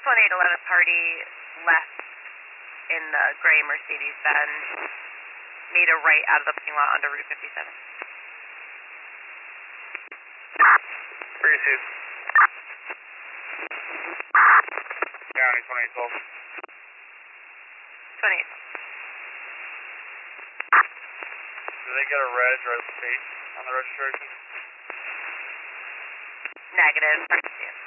2811 party left in the gray Mercedes-Benz, made a right out of the parking lot onto Route 57. Where you see? County 2812. 28. Did they get a red plate on the registration? Negative.